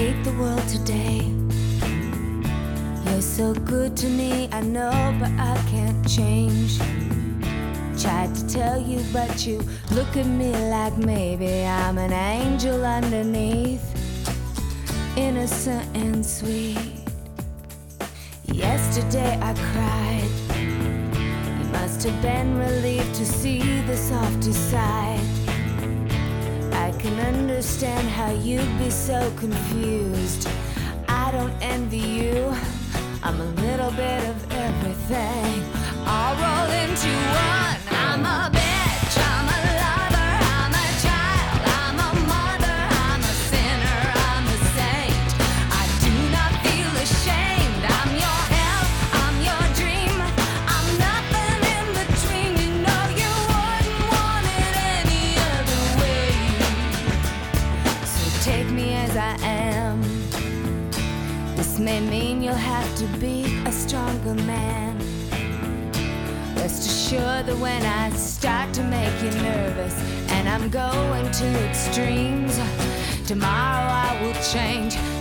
hate the world today. You're so good to me, I know, but I can't change. Tried to tell you, but you look at me like maybe I'm an angel underneath, innocent and sweet. Yesterday I cried. You must have been relieved to see the softer side. I can understand how you'd be so confused. I don't envy you. I'm a little bit of everything, all rolled into one. I'm a bitch, I'm a lover, I'm a child, I'm a mother, I'm a sinner, I'm a saint. I do not feel ashamed. I'm your hell, I'm your dream. I'm nothing in between. You know you wouldn't want it any other way. So take me as I am. This may mean you'll have to be a stronger man. Rest assured that when I start to make you nervous and I'm going to extremes, tomorrow I will change.